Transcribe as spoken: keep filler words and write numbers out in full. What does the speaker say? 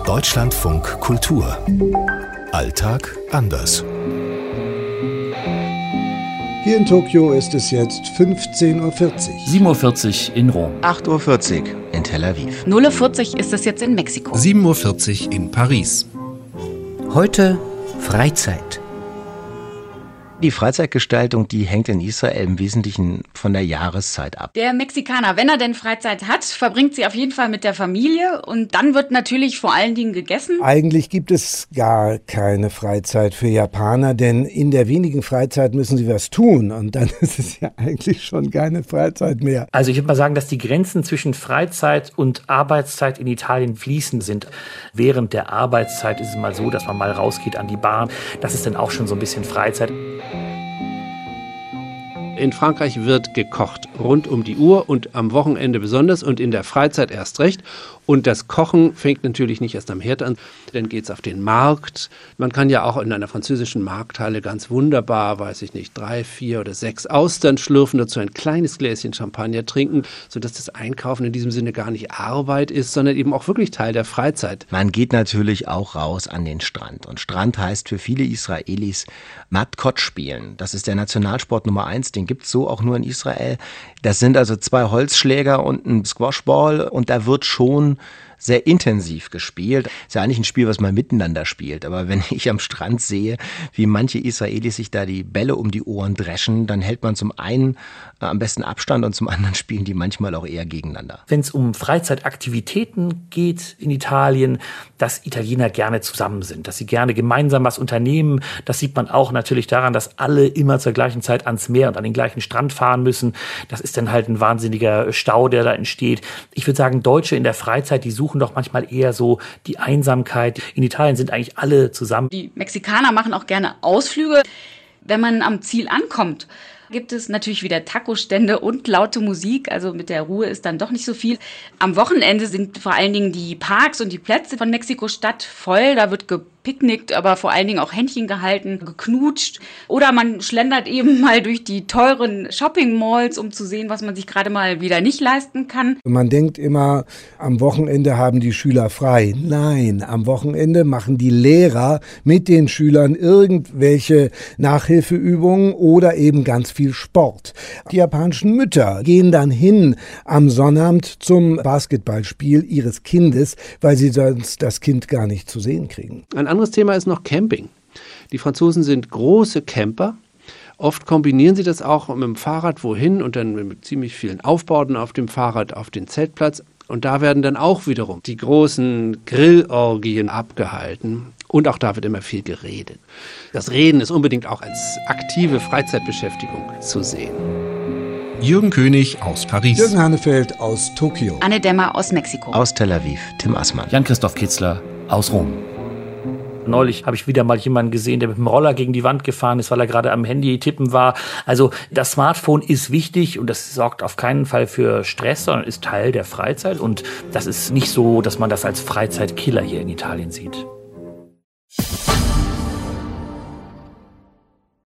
Deutschlandfunk Kultur. Alltag anders. Hier in Tokio ist es jetzt fünfzehn Uhr vierzig. sieben Uhr vierzig in Rom. acht Uhr vierzig in Tel Aviv. null Uhr vierzig ist es jetzt in Mexiko. sieben Uhr vierzig in Paris. Heute Freizeit. Die Freizeitgestaltung, die hängt in Israel im Wesentlichen von der Jahreszeit ab. Der Mexikaner, wenn er denn Freizeit hat, verbringt sie auf jeden Fall mit der Familie und dann wird natürlich vor allen Dingen gegessen. Eigentlich gibt es gar keine Freizeit für Japaner, denn in der wenigen Freizeit müssen sie was tun und dann ist es ja eigentlich schon keine Freizeit mehr. Also ich würde mal sagen, dass die Grenzen zwischen Freizeit und Arbeitszeit in Italien fließend sind. Während der Arbeitszeit ist es mal so, dass man mal rausgeht an die Bahn. Das ist dann auch schon so ein bisschen Freizeit. In Frankreich wird gekocht, rund um die Uhr und am Wochenende besonders und in der Freizeit erst recht. Und das Kochen fängt natürlich nicht erst am Herd an, dann geht's auf den Markt. Man kann ja auch in einer französischen Markthalle ganz wunderbar, weiß ich nicht, drei, vier oder sechs Austern schlürfen, dazu ein kleines Gläschen Champagner trinken, sodass das Einkaufen in diesem Sinne gar nicht Arbeit ist, sondern eben auch wirklich Teil der Freizeit. Man geht natürlich auch raus an den Strand. Und Strand heißt für viele Israelis Matkott spielen. Das ist der Nationalsport Nummer eins, den gibt's so auch nur in Israel. Das sind also zwei Holzschläger und ein Squashball und da wird schon sehr intensiv gespielt. Ist ja eigentlich ein Spiel, was man miteinander spielt. Aber wenn ich am Strand sehe, wie manche Israelis sich da die Bälle um die Ohren dreschen, dann hält man zum einen äh, am besten Abstand und zum anderen spielen die manchmal auch eher gegeneinander. Wenn es um Freizeitaktivitäten geht in Italien, dass Italiener gerne zusammen sind, dass sie gerne gemeinsam was unternehmen. Das sieht man auch natürlich daran, dass alle immer zur gleichen Zeit ans Meer und an den gleichen Strand fahren müssen. Das ist dann halt ein wahnsinniger Stau, der da entsteht. Ich würde sagen, Deutsche in der Freizeit, die suchen doch manchmal eher so die Einsamkeit. In Italien sind eigentlich alle zusammen. Die Mexikaner machen auch gerne Ausflüge. Wenn man am Ziel ankommt, gibt es natürlich wieder Taco-Stände und laute Musik. Also mit der Ruhe ist dann doch nicht so viel. Am Wochenende sind vor allen Dingen die Parks und die Plätze von Mexiko-Stadt voll. Da wird gepicknickt, aber vor allen Dingen auch Händchen gehalten, geknutscht. Oder man schlendert eben mal durch die teuren Shopping-Malls, um zu sehen, was man sich gerade mal wieder nicht leisten kann. Man denkt immer, am Wochenende haben die Schüler frei. Nein, am Wochenende machen die Lehrer mit den Schülern irgendwelche Nachhilfeübungen oder eben ganz viel Sport. Die japanischen Mütter gehen dann hin am Sonnabend zum Basketballspiel ihres Kindes, weil sie sonst das Kind gar nicht zu sehen kriegen. Ein anderes Thema ist noch Camping. Die Franzosen sind große Camper. Oft kombinieren sie das auch mit dem Fahrrad wohin und dann mit ziemlich vielen Aufbauten auf dem Fahrrad auf den Zeltplatz. Und da werden dann auch wiederum die großen Grillorgien abgehalten. Und auch da wird immer viel geredet. Das Reden ist unbedingt auch als aktive Freizeitbeschäftigung zu sehen. Jürgen König aus Paris. Jürgen Hannefeld aus Tokio. Anne Dämmer aus Mexiko. Aus Tel Aviv, Tim Assmann. Jan-Christoph Kitzler aus Rom. Neulich habe ich wieder mal jemanden gesehen, der mit dem Roller gegen die Wand gefahren ist, weil er gerade am Handy tippen war. Also das Smartphone ist wichtig und das sorgt auf keinen Fall für Stress, sondern ist Teil der Freizeit. Und das ist nicht so, dass man das als Freizeitkiller hier in Italien sieht.